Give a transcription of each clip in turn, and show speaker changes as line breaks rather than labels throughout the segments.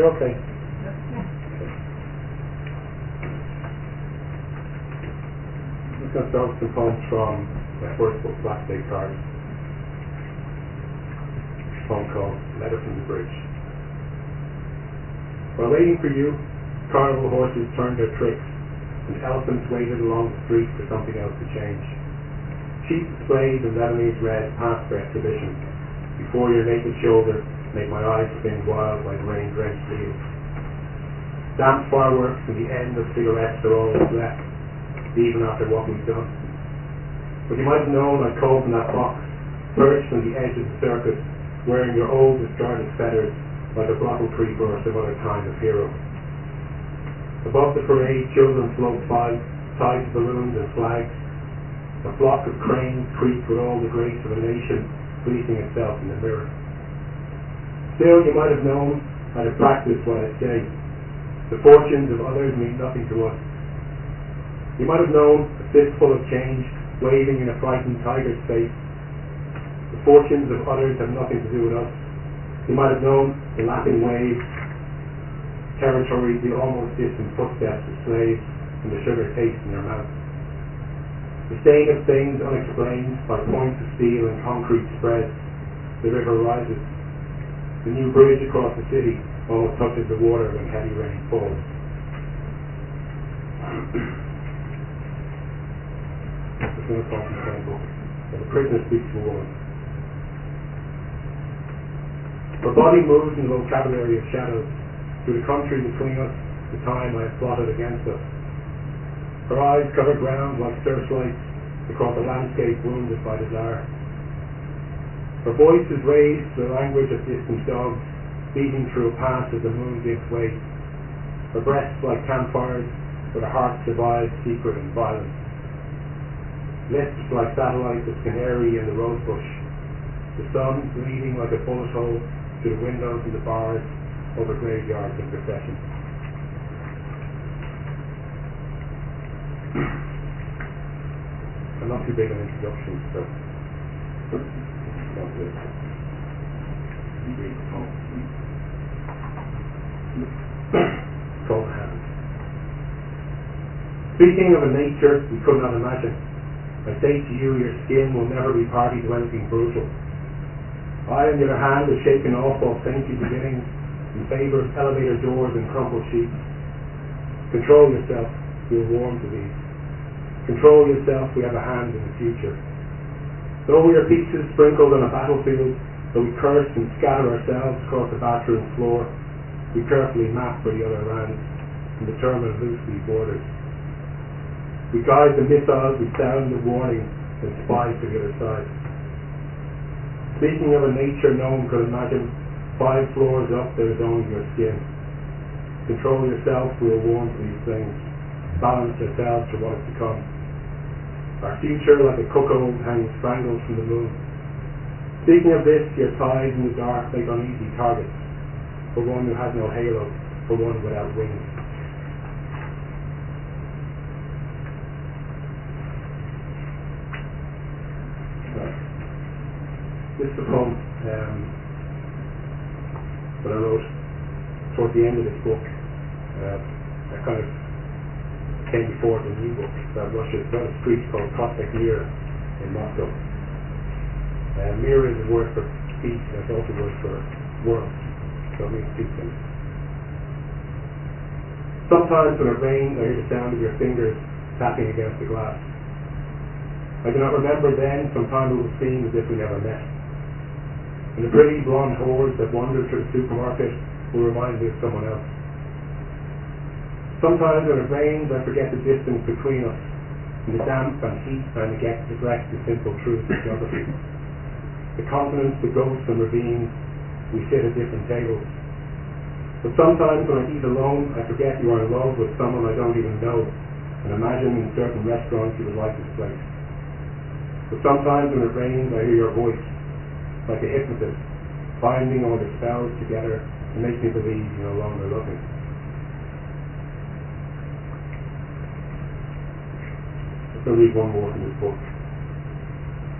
okay? I'm just going to start with some poems from my first book, Black Day Cards. A poem called Letter from the Bridge. While waiting for you, carnival horses turned their tricks, and elephants waited along the street for something else to change. Sheep displayed in Lebanese red passed for exhibition. Before your naked shoulder made my eyes spin wild like rain-drenched leaves. Damp fireworks and the end of cigarettes are all that's left, even after what we've done. But you might have known I called in that box, perched on the edge of the circus, wearing your old discarded feathers like a bottle creeper or some other kind of hero. Above the parade, children float by, tied to balloons and flags. A flock of cranes creep with all the grace of a nation, pleasing itself in the mirror. Still, you might have known I'd have practiced what I say. The fortunes of others mean nothing to us. You might have known a fistful of change waving in a frightened tiger's face. The fortunes of others have nothing to do with us. You might have known the lapping waves, territory, the almost distant footsteps of slaves, and the sugar taste in your mouth. The stain of things unexplained by points of steel and concrete spreads. The river rises. The new bridge across the city almost touches the water when heavy rain falls. It's going to talk in the same book. The prisoner speaks to a woman. Her body moves in the vocabulary of shadows, through the country between us, the time I have plotted against us. Her eyes cover ground like searchlights across a landscape wounded by desire. Her voice is raised to the language of distant dogs, beating through a pass of the moon gives way. Her breasts like campfires, but her heart survives secret and violent. Lips like satellites of canary in the rosebush. The sun bleeding like a bullet hole through the windows and the bars over graveyards in procession. I'm not too big on introductions, so don't do it. Cold hands. Speaking of a nature we could not imagine, I say to you, your skin will never be party to anything brutal. I, on the other hand, have shaken off all saintly beginnings in favour of elevator doors and crumpled sheets. Control yourself, we are warm to these. Control yourself, we have a hand in the future. Though we are pieces sprinkled on a battlefield, though we curse and scatter ourselves across the bathroom floor, we carefully map where the other lands and determine loosely borders. We guide the missiles, we sound the warning and spy to the other side. Speaking of a nature no one could imagine, 5 floors up there is only your skin. Control yourself, we are warned to these things. Balance yourselves for what is to come. Our future, like a cuckold, hangs strangled from the moon. Speaking of this, your ties in the dark make uneasy targets, for one who has no halo, for one without wings. This is a poem that I wrote towards the end of this book. I kind of came before the new book about Russia. It's about a street called Prospect Mira in Moscow. Mira is a word for peace, and it's also a word for world, so it means two things. Sometimes when it rains, I hear the sound of your fingers tapping against the glass. I do not remember then, sometime it would seem as if we never met. And the pretty blonde hordes that wander through the supermarket will remind me of someone else. Sometimes when it rains, I forget the distance between us, and the damp and heat I neglect the simple truth of geography. The continents, the ghosts and ravines, we sit at different tables. But sometimes when I eat alone, I forget you are in love with someone I don't even know, and imagine in certain restaurants you would like this place. But sometimes when it rains, I hear your voice, like a hypnotist, binding all the spells together and makes me believe you no longer love me. I'm going to read one more from this book.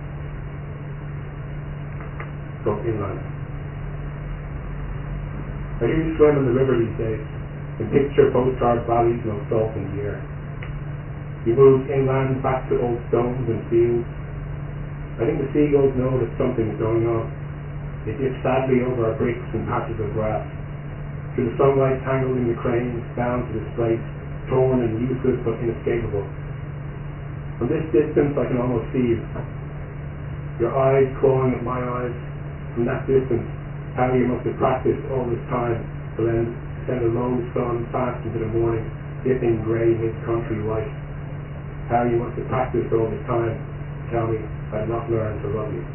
It's called Inland. I hear you swim in the river these days, and picture postcard valleys no salt in the air. You move inland back to old stones and fields. I think the seagulls know that something's going on. They dip sadly over our bricks and patches of grass. Through the sunlight tangled in the cranes, down to this place, torn and useless but inescapable. From this distance I can almost see you. Your eyes clawing at my eyes. From that distance, how you must have practiced all this time to send a low sun fast into the morning, dipping grey mid-country white. How you must have practiced all this time to tell me I'd not learned to love you.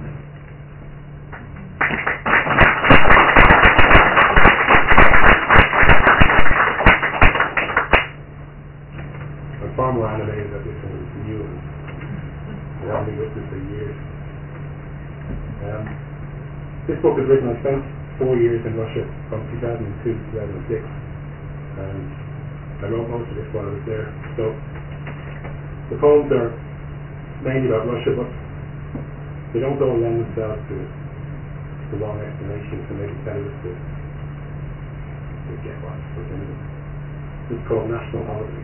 I'm far more animated at this one than you, and I haven't been with this for years. This book is written, I spent 4 years in Russia from 2002 to 2006, and I wrote most of this while I was there. So the poems are mainly about Russia, but they don't all lend themselves to the long explanation, so maybe it's better to get what's within them. It's called National Holiday.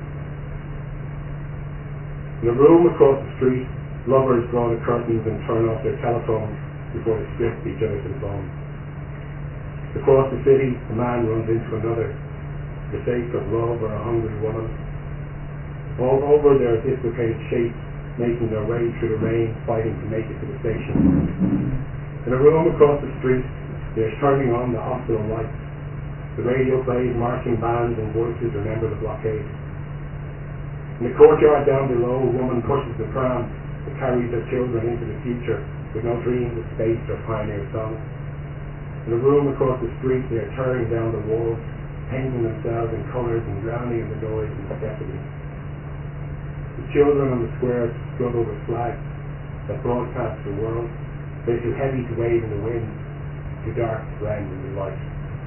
In a room across the street, lovers draw the curtains and turn off their telephones before they strip each other to the bone. Across the city, a man runs into another, the sake of love or a hungry woman. All over there are dislocated shapes, making their way through the rain, fighting to make it to the station. In a room across the street, they are turning on the hospital lights. The radio plays marching bands and voices remember the blockade. In the courtyard down below, a woman pushes the pram that carries her children into the future, with no dreams of space or pioneer song. In a room across the street, they are tearing down the walls, painting themselves in colours and drowning in the noise and necessity. The children on the squares struggle with flags that broadcast the world. They're too heavy to wave in the wind, too dark to blend in the light.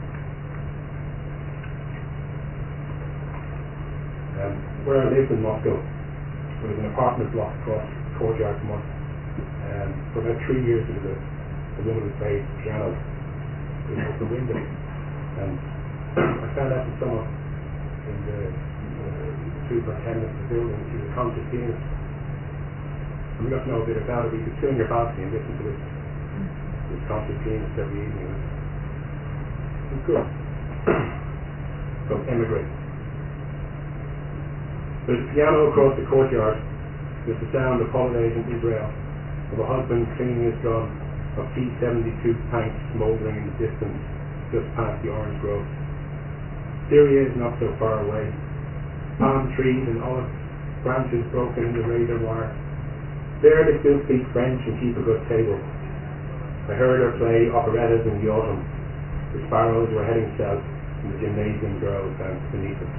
Where I lived in Moscow, there was an apartment block across the courtyard from us. For about 3 years there was a woman who played piano in the window, and I found out from someone in the superintendent of the building she was a concert pianist, and we got to know a bit about it. We could sit on your balcony and listen to this concert pianist every evening. It was good. So emigrate. There's a piano across the courtyard with the sound of holidays in Israel, of a husband cleaning his gun, of T-72 tanks smouldering in the distance just past the orange grove. Syria is not so far away. Palm trees and olive branches broken in the razor wire. There they still speak French and keep a good table. I heard her play operettas in the autumn. The sparrows were heading south and the gymnasium girls danced beneath them.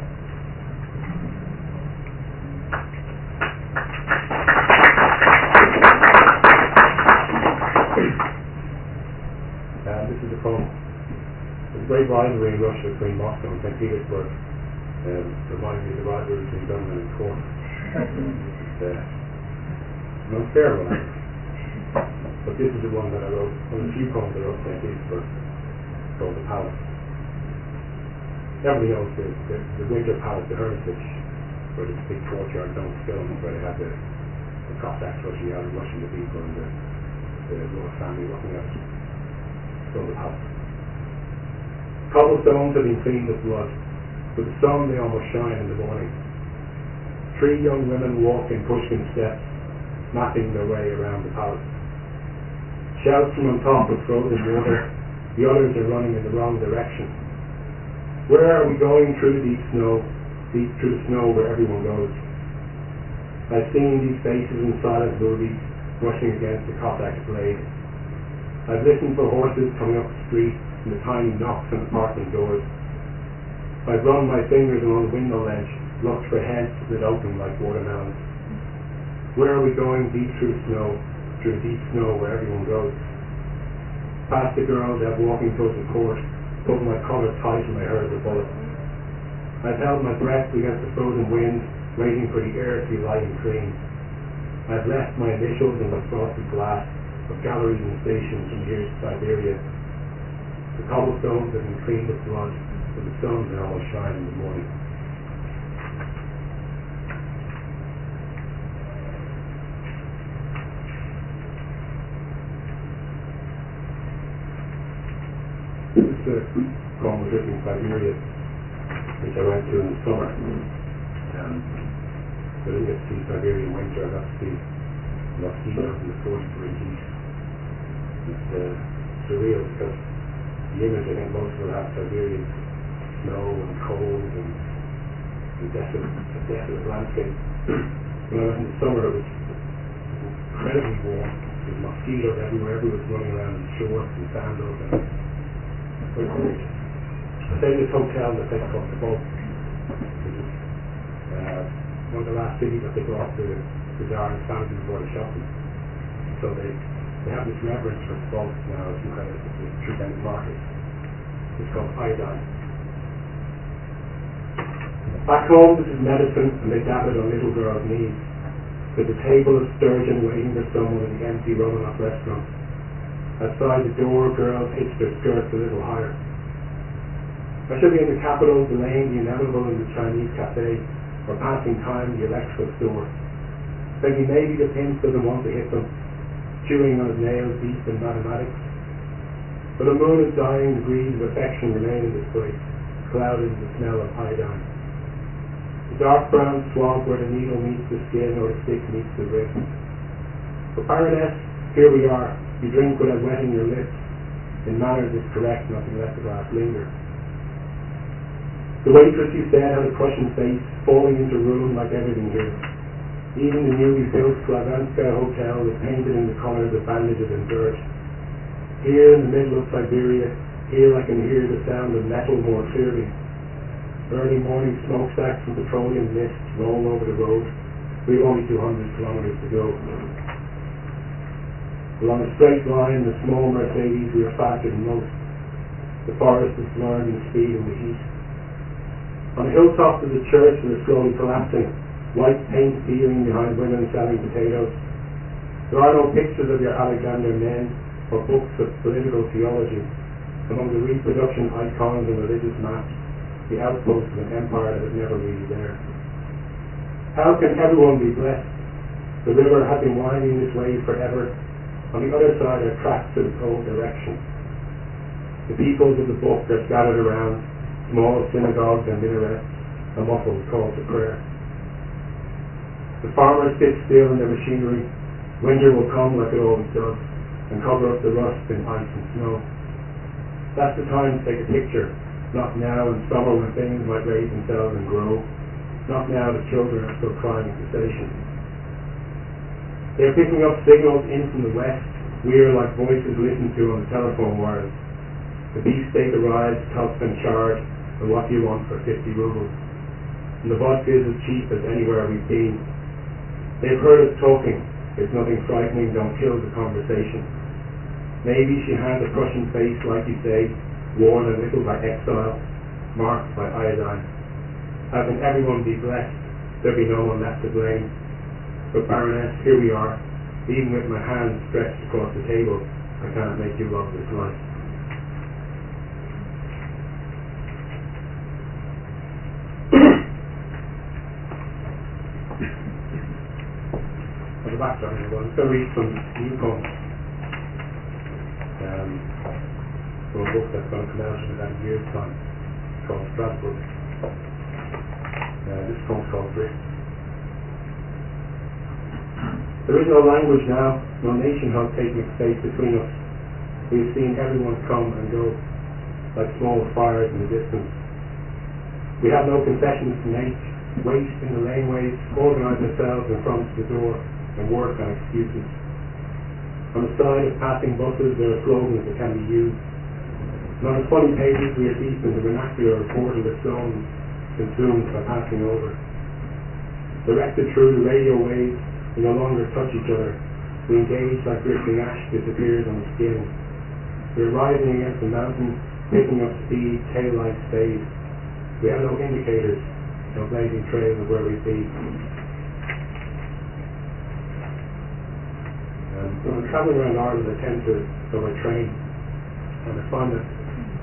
This is a poem. There's a great rivalry in Russia between Moscow and St. Petersburg. Reminds me of the rivalry between Dublin and Cork. It's an unfair one, but this is the one that I wrote, one of the few poems I wrote in St. Petersburg, called The Palace. Everybody knows the Winter Palace, the Hermitage, where this big courtyard domes film, where they have the Cossacks rushing out and rushing the people and the royal family walking out. The house. Cobblestones have been cleaned of blood. With the sun they almost shine in the morning. 3 young women walk in pushkin steps, mapping their way around the palace. Shouts from on top of frozen water. The others are running in the wrong direction. Where are we going through the deep through the snow where everyone goes? I've seen these faces in silent movies brushing against the Cossack blade. I've listened for horses coming up the street and the tiny knocks on apartment doors. I've run my fingers along the window ledge, looked for heads that open like watermelons. Where are we going deep through the deep snow where everyone goes? Past the girls out walking towards the court, putting my collar tight when I heard the bullet. I've held my breath against the frozen wind, waiting for the air to be light and clean. I've left my initials in the frosted glass of galleries and stations from here to Siberia. The cobblestones have been cleaned of blood, but the stones are always shine in the morning. This is the poem was written in Siberia, which I went to in the summer. I didn't get to see Siberia in winter. I got to see mosquitoes in the 40-degree heat. It's surreal because the image I think most people have Siberia is snow and cold and a desolate landscape. When I went in the summer, it was incredibly warm. There was mosquitoes everywhere. Everyone was running around in shorts and sandals. And it was weird. I stayed in this hotel in a place called The Bulk. One of the last cities that they brought to the Tsar and founded before the shopping. So they have this reverence for the Bulk now. It's incredible. It's a three-cent market. It's called iodine. Back home, this is medicine, and they dab it on little girls' knees. There's a table of sturgeon waiting for someone in the empty Romanov restaurant. Outside the door, girls hitch their skirts a little higher. I should be in the capital, delaying the inevitable in the Chinese cafe, or passing time in the electrical store. Thinking maybe the pimp doesn't want to hit them, chewing on his nails deep in mathematics. But the moon is dying, the breeze of affection remain in this place, clouded in the smell of iodine. The dark brown swamp where the needle meets the skin or the stick meets the rib. For Baroness, here we are. You drink without wetting your lips. In manners is correct, nothing left the glass linger. The waitress, you said, had a Prussian face, falling into ruin like everything here. Even the newly built Slavanska hotel was painted in the colours of bandages and dirt. Here in the middle of Siberia, here I can hear the sound of metal more clearly. Early morning smokestacks from petroleum mist roll over the road. We've only 200 kilometres to go. Along a straight line, the small Mercedes, we are faster than most. The forest is blurred in speed and the heat. On the hilltop of the church, we are slowly collapsing, white paint peeling behind women selling potatoes. There are no pictures of your Alexander men or books of political theology. Among the reproduction icons and religious maps, the outpost of an empire that is never really there. How can everyone be blessed? The river has been winding this way forever. On the other side are tracks to its old direction. The peoples of the book are scattered around, small synagogues and minarets, a muffled call to prayer. The farmers sit still in their machinery. Winter will come like it always does, and cover up the rust in ice and snow. That's the time to take a picture, not now in summer when things might raise themselves and grow, not now that children are still crying at the station. They are picking up signals in from the west. We are like voices listened to on the telephone wires. The beefsteak arrives, tough and charred, and what do you want for 50 rubles? And the vodka is as cheap as anywhere we've been. They've heard us talking. It's nothing frightening, don't kill the conversation. Maybe she had a Prussian face, like you say, worn a little by exile, marked by iodine. How can everyone be blessed? There be no one left to blame. But Baroness, here we are. Even with my hands stretched across the table, I cannot make you love this life. On the backside, I'm going to read some new poems from a book that's going to come out in about a year's time called Strasbourg. This poem's called Drift. There is no language now, no nation has taken its space between us. We have seen everyone come and go, like small fires in the distance. We have no concessions to make, wait in the laneways, organise ourselves in front of the door, and work on excuses. On the side of passing buses, there are slogans that can be used. And on the funny pages, we are deep in the vernacular of borderless zones, consumed by passing over. Directed through the radio waves, we no longer touch each other. We engage like drifting ash disappears on the skin. We are rising against the mountain, picking up speed, taillights fade. We have no indicators, no blazing trails of where we've been. When I'm traveling around Ireland, I tend to go by train, and I find that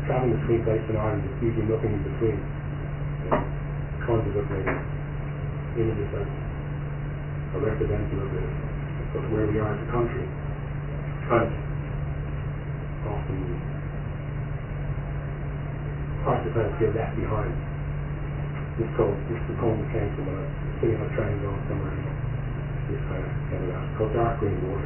travelling between places in Ireland, there's usually nothing in between. Convoluted images that are representative of where we are as a country. It's kind of often hard to kind of feel left behind. This is the poem that came from when I was sitting on a train going somewhere. This kind of came out. It's called Dark Green Water.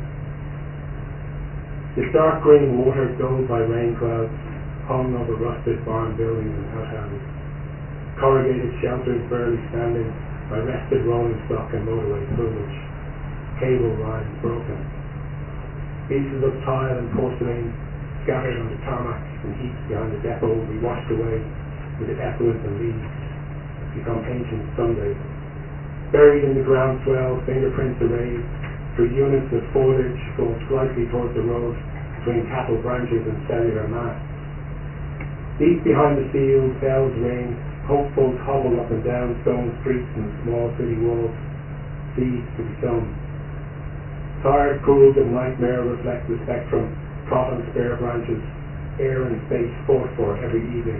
This dark green water dulled by rain clouds hung over rusted barn buildings and outhouses. Corrugated shelters barely standing by rested rolling stock and motorway plumage. Cable lines broken. Pieces of tile and porcelain scattered on the tarmac in heaps behind the depot will be washed away with the effluent and leaves, become ancient Sundays. Buried in the ground swell, fingerprints arrayed through units of foliage going slightly towards the road between cattle branches and cellular masts. Deep behind the field, bells ring, hopefuls hobble up and down stone streets and small city walls, seeds to be sown. Tired pools of nightmare reflect the spectrum, trot on spare branches, air and space fought for every evening.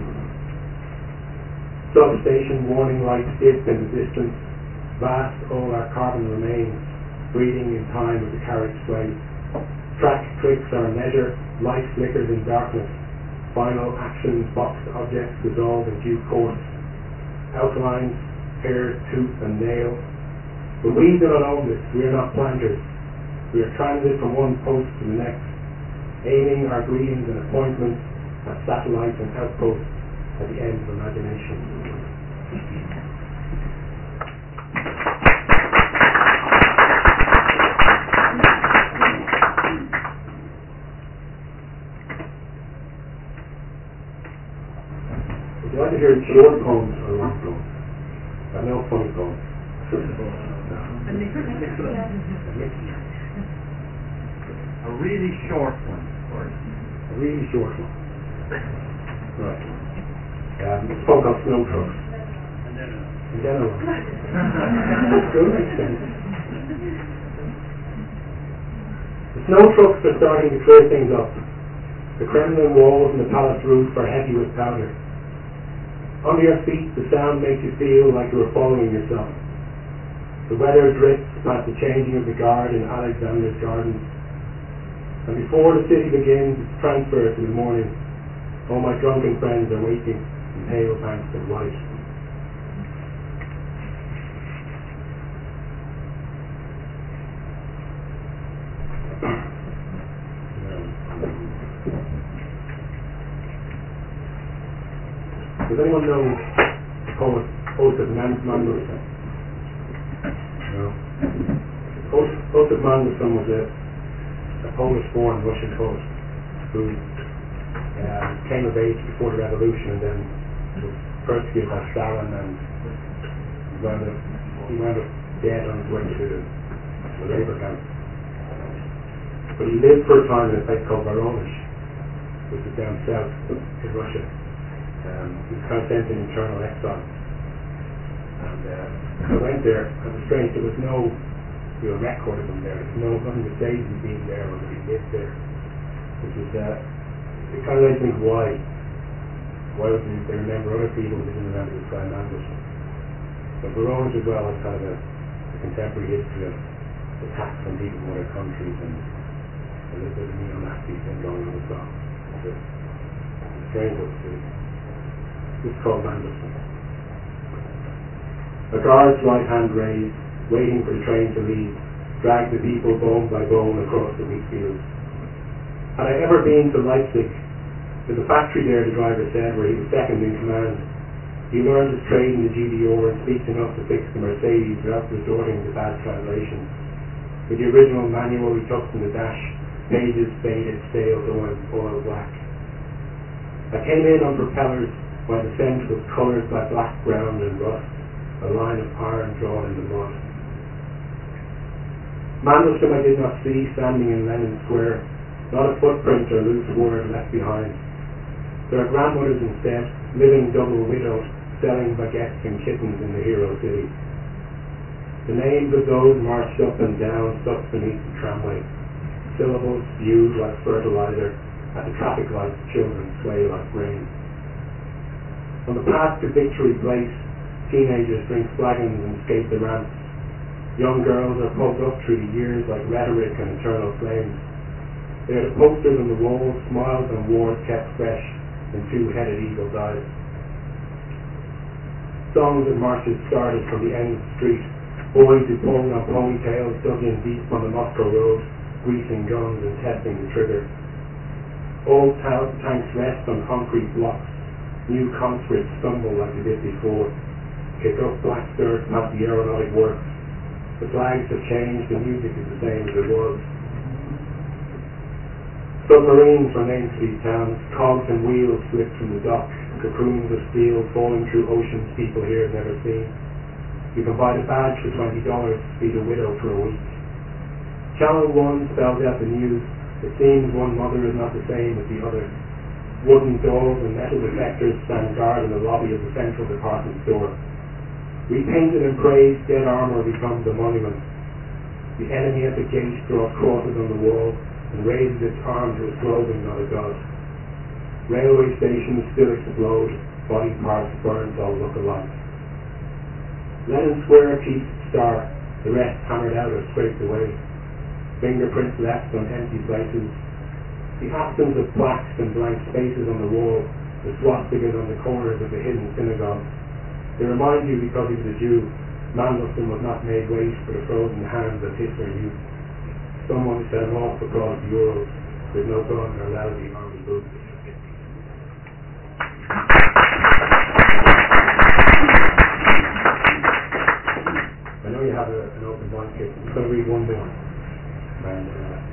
Substation warning lights dip in the distance, vast all our carbon remains, breathing in time with the carriage sway. Track clicks our measure, light flickers in darkness, final actions, boxed objects dissolve in due course. Outlines, hair, tooth and nail. But we do not own this, we are not planters. We are transit from one post to the next, aiming our greetings and appointments at satellites and outposts at the end of imagination. Would you like to hear short poems or long poems? I know funny poems.
A really short one first.
A really short one. Right. It's a poem called Snow Trucks. And then a one. That's good, makes sense. The snow trucks are starting to clear things up. The Kremlin walls and the palace roof are heavy with powder. Under your feet, the sound makes you feel like you are following yourself. The weather drifts past the changing of the guard in Alexander's Gardens. And before the city begins its transfer to the morning, all my drunken friends are waiting in pale banks of light. Does anyone know the poet Osip Mandelstam? No. Osip Mandelstam was a Polish-born Russian poet who came of age before the revolution and then was persecuted by Stalin, and he wound up dead on his way to the labor camp. But he lived for a time in a place called Voronezh, which is down south in Russia. He was kind of sent in internal exile. And I went there, and it was strange, there was no real record of him there. There's nothing to say he's been there or that he lived there. Which is, it kind of makes me think why. Why wouldn't they remember other people who didn't remember this guy Mandelstam? But Voronezh as well has kind of a contemporary history of attacks on people from other countries and a little bit of neo-Nazi thing going on as well. It's a strange book to see. This is called Mandelstam. A guard's right hand raised, waiting for the train to leave, dragged the people bone by bone across the wheat fields. Had I ever been to Leipzig, there's a factory there, the driver said, where he was second in command. He learned his trade in the GDR and speaks enough to fix the Mercedes without resorting to bad translations. With the original manual he tucks in the dash, pages faded, stale, oil black. I came in on propellers while the scent was coloured by black ground and rust, a line of iron drawn in the mud. Mandelstam I did not see standing in Lenin Square, not a footprint or loose word left behind. There are grandmothers instead, living double widowed, selling baguettes and kittens in the hero city. The names of those marched up and down, stuck beneath the tramway. Syllables spewed like fertilizer, At the traffic lights, children sway like grain. On the path to Victory Place, teenagers drink flagons and skate the ramps. Young girls are pulled up through the years like rhetoric and eternal flames. They are the posters on the walls, smiles and wars kept fresh in two-headed eagle's eyes. Songs and marches started from the end of the street. Boys who pulled on ponytails dug in deep on the Moscow road, greasing guns and testing the trigger. Old tanks rest on concrete blocks. New conscripts stumble like they did before. Kick up black dirt past the aeronautic works. The flags have changed, the music is the same as it was. Submarines were named for these towns. Cogs and wheels slipped from the dock. Cocoons of steel falling through oceans people here have never seen. You can buy the badge for $20, feed a widow for a week. Channel 1 spells out the news. It seems one mother is not the same as the other. Wooden doors and metal detectors stand guard in the lobby of the central department store. Repainted and praised, dead armour becomes a monument. The enemy at the gate draws crosses on the wall and raises its arm to a slogan, not a god. Railway stations still explode, body parts burned all look alike. Lenin Square keeps its star, the rest hammered out or scraped away. Fingerprints left on empty places. The absence of plaques and blank spaces on the wall, the swastikas on the corners of the hidden synagogue. They remind you because he was a Jew, Mandelson was not made waste for the frozen hands of Hitler youth. Someone set him off across the Urals with no gun or lousy army boots. I know you have an open blanket. I'm going to read one more and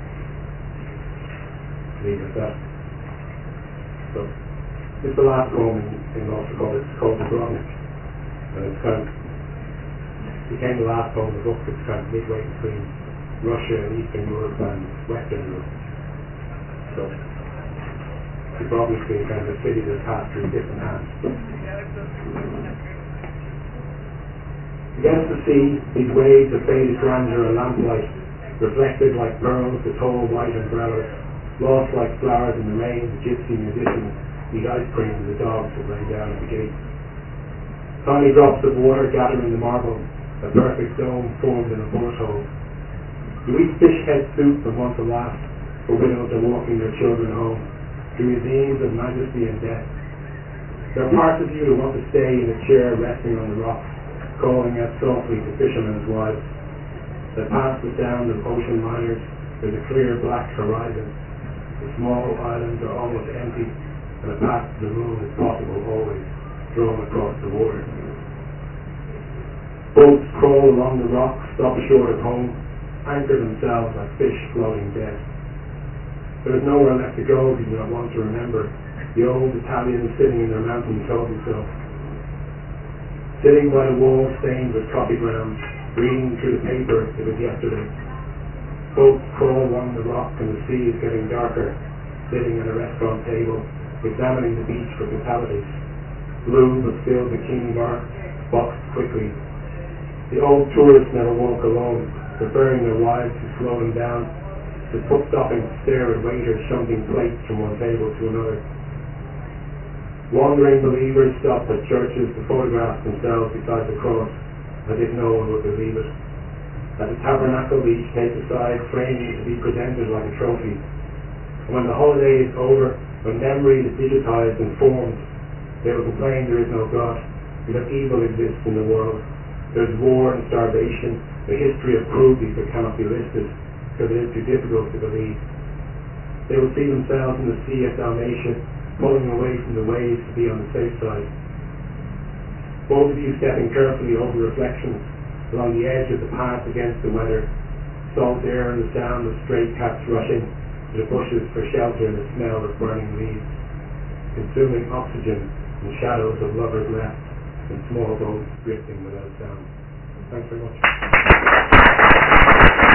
leave it at that. So, this is the last poem in Ulster. It's called The Brodnik. And it's kind of became the last poem of the book. It's kind of midway between Russia and Eastern Europe and Western Europe. So it's obviously kind of a city that's passed through different hands. Against the sea, these waves of faded grandeur and lamplight, reflected like pearls, the tall white umbrellas, lost like flowers in the rain, the gypsy musicians eat ice cream and the dogs have lain down at the gate. Tiny drops of water gather in the marble, a perfect dome formed in a porthole. You eat fish head soup and want to laugh, for widows are walking their children home, to museums of majesty and death. There are parts of you who want to stay in a chair resting on the rocks, calling out softly to fishermen's wives. That past the sound of ocean liners, there's a clear black horizon. The small islands are almost empty, and a path to the moon is possible always, drawn across the water. Boats crawl along the rocks, stop short of home, anchor themselves like fish floating dead. There is nowhere left to go if you do not want to remember. The old Italians sitting in their mountain told you so. Sitting by the wall stained with coffee grounds, reading through the paper it was yesterday. Boats crawl along the rock and the sea is getting darker, sitting at a restaurant table, examining the beach for fatalities. Blue but still bikini marks, boxed quickly. The old tourists never walk alone, preferring their wives to slow them down, to stopping to stare at waiters shunting plates from one table to another. Wandering believers stop at churches to photograph themselves beside the cross, as if no one would believe it. At the tabernacle, each takes aside, framing to be presented like a trophy. And when the holiday is over, when memory is digitized and formed, they will complain there is no God, because evil exists in the world. There is war and starvation, a history of cruelties that cannot be listed, because it is too difficult to believe. They will see themselves in the sea at Dalmatia, pulling away from the waves to be on the safe side. Both of you stepping carefully over reflections along the edge of the path against the weather, salt air and the sound of stray cats rushing to the bushes for shelter and the smell of burning leaves, consuming oxygen and shadows of lovers left in small boats drifting without sound. Thanks very much.